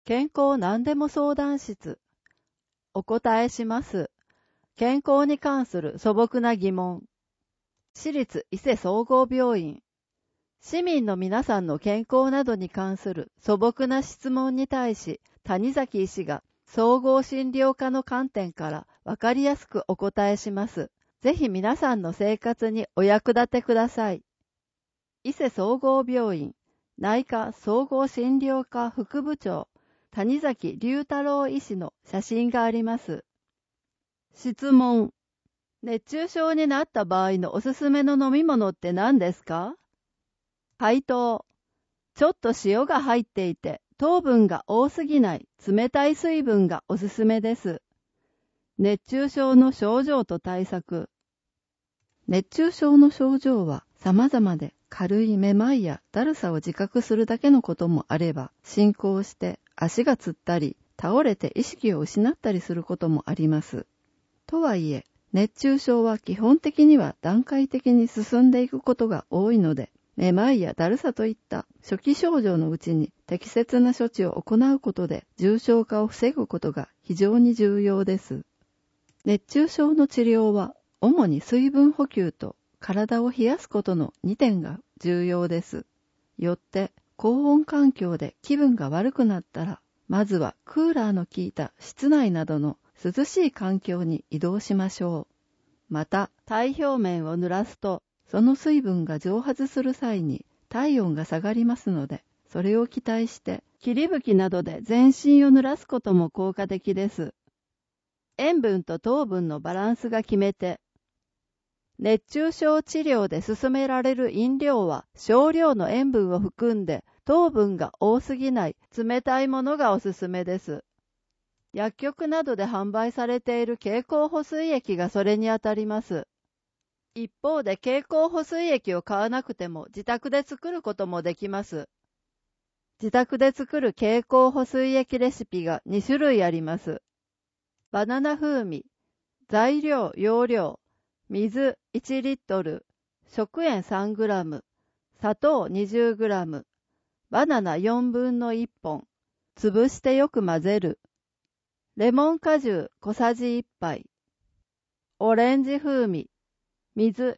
健康何でも相談室。お答えします。健康に関する素朴な疑問。私立伊勢総合病院。市民の皆さんの健康などに関する素朴な質問に対し、谷崎医師が総合診療科の観点からわかりやすくお答えします。ぜひ皆さんの生活にお役立てください。伊勢総合病院内科総合診療科副部長谷崎龍太郎医師の写真があります。質問。熱中症になった場合のおすすめの飲み物って何ですか？回答。ちょっと塩が入っていて糖分が多すぎない冷たい水分がおすすめです。熱中症の症状と対策。熱中症の症状は様々で、軽いめまいやだるさを自覚するだけのこともあれば、進行して足がつったり、倒れて意識を失ったりすることもあります。とはいえ、熱中症は基本的には段階的に進んでいくことが多いので、めまいやだるさといった初期症状のうちに適切な処置を行うことで重症化を防ぐことが非常に重要です。熱中症の治療は主に水分補給と体を冷やすことの2点が重要です。よって高温環境で気分が悪くなったら、まずはクーラーの効いた室内などの涼しい環境に移動しましょう。また体表面を濡らすと、その水分が蒸発する際に体温が下がりますので、それを期待して霧吹きなどで全身を濡らすことも効果的です。塩分と糖分のバランスが決め手。熱中症治療で勧められる飲料は少量の塩分を含んで糖分が多すぎない冷たいものがおすすめです。薬局などで販売されている経口補水液がそれにあたります。一方で経口補水液を買わなくても自宅で作ることもできます。自宅で作る経口補水液レシピが2種類あります。バナナ風味。材料・容量。水1リットル、食塩3グラム、砂糖20グラム、バナナ4分の1本、潰してよく混ぜる。レモン果汁小さじ1杯。オレンジ風味。水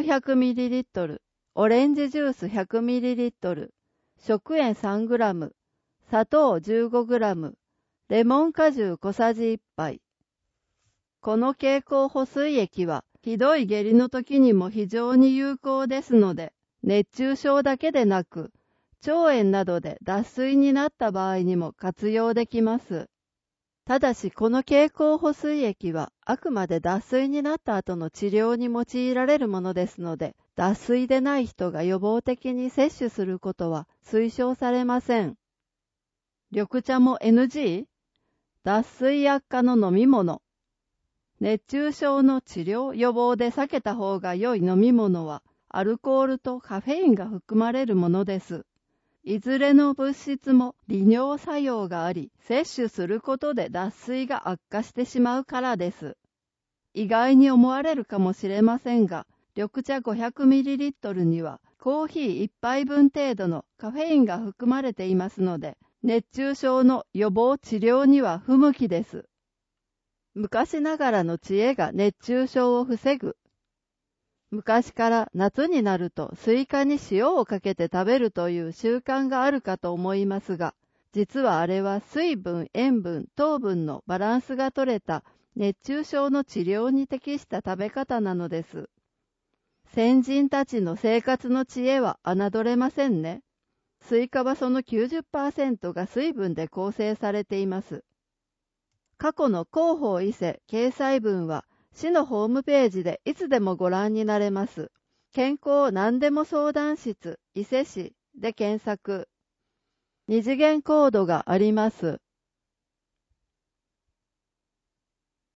900ml、オレンジジュース 100ml、食塩3グラム、砂糖15グラム、レモン果汁小さじ1杯。この経口補水液はひどい下痢の時にも非常に有効ですので、熱中症だけでなく、腸炎などで脱水になった場合にも活用できます。ただしこの経口補水液はあくまで脱水になった後の治療に用いられるものですので、脱水でない人が予防的に摂取することは推奨されません。緑茶も NG？ 脱水悪化の飲み物。熱中症の治療予防で避けた方が良い飲み物は、アルコールとカフェインが含まれるものです。いずれの物質も利尿作用があり、摂取することで脱水が悪化してしまうからです。意外に思われるかもしれませんが、緑茶 500ml にはコーヒー1杯分程度のカフェインが含まれていますので、熱中症の予防治療には不向きです。昔ながらの知恵が熱中症を防ぐ。昔から夏になるとスイカに塩をかけて食べるという習慣があるかと思いますが、実はあれは水分、塩分、糖分のバランスが取れた熱中症の治療に適した食べ方なのです。先人たちの生活の知恵は侮れませんね。スイカはその 90% が水分で構成されています。過去の広報伊勢掲載文は市のホームページでいつでもご覧になれます。健康何でも相談室伊勢市で検索。二次元コードがあります。